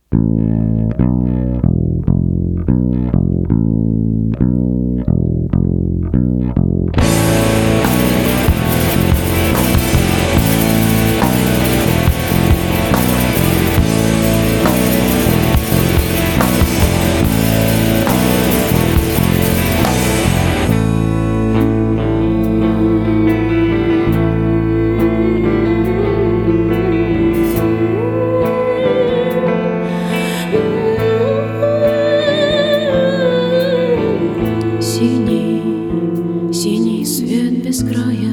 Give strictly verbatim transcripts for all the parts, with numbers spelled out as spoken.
Синий свет без края,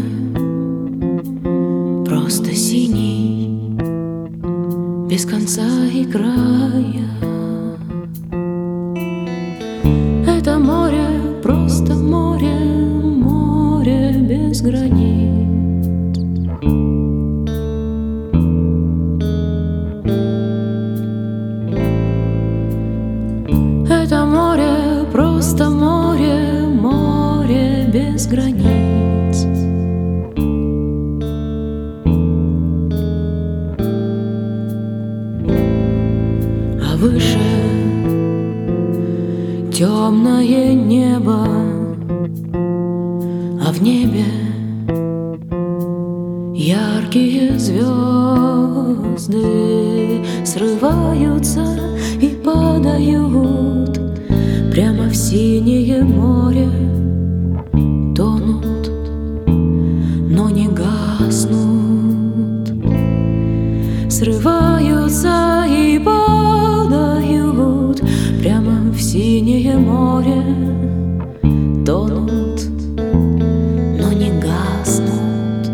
просто синий, без конца и края. Это море, просто море, море без границ. Это море, просто море, море без границ. А выше темное небо, а в небе яркие звезды срываются и падают прямо в синее море, тонут, но не гаснут, срываются и падают прямо в синее море, тонут, но не гаснут.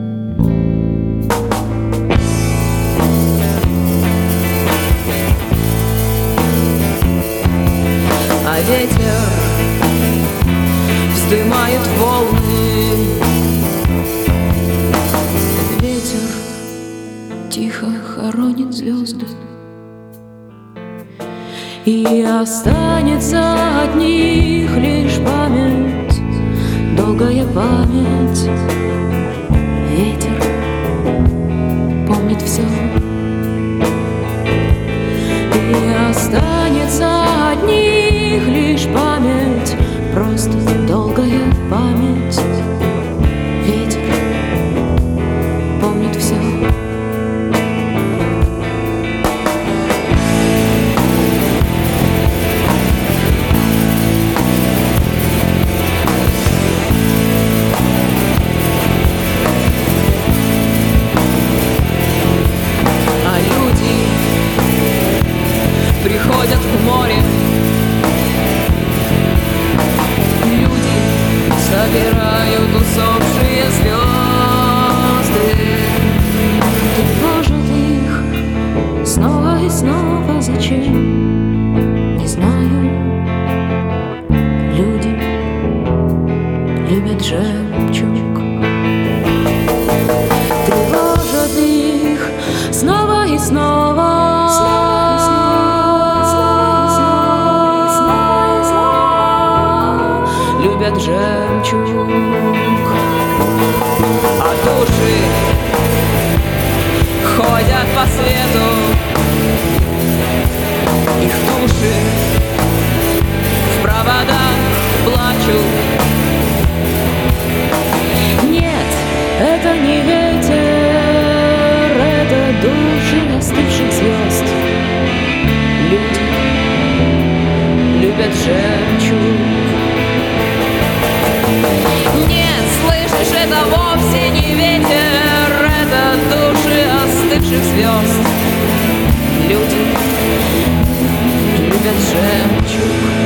А ветер вздымает волны, ветер тихо хоронит звезды, и останется от них лишь память, долгая память. Ветер помнит все, и останется от них лишь память, просто долгая память. Ветер помнит все. А люди приходят в море, собирают усопшие звезды, тревожат их снова и снова. Зачем? Не знаю. Люди любят жемчуг, тревожат их снова и снова. Любят жемчуг, а души ходят по свету, их души в проводах плачут. Нет, это не ветер, это души остывших звезд. Люди любят жемчуг. Нет, слышишь, это вовсе не ветер, это души остывших звезд. Люди любят жемчуг.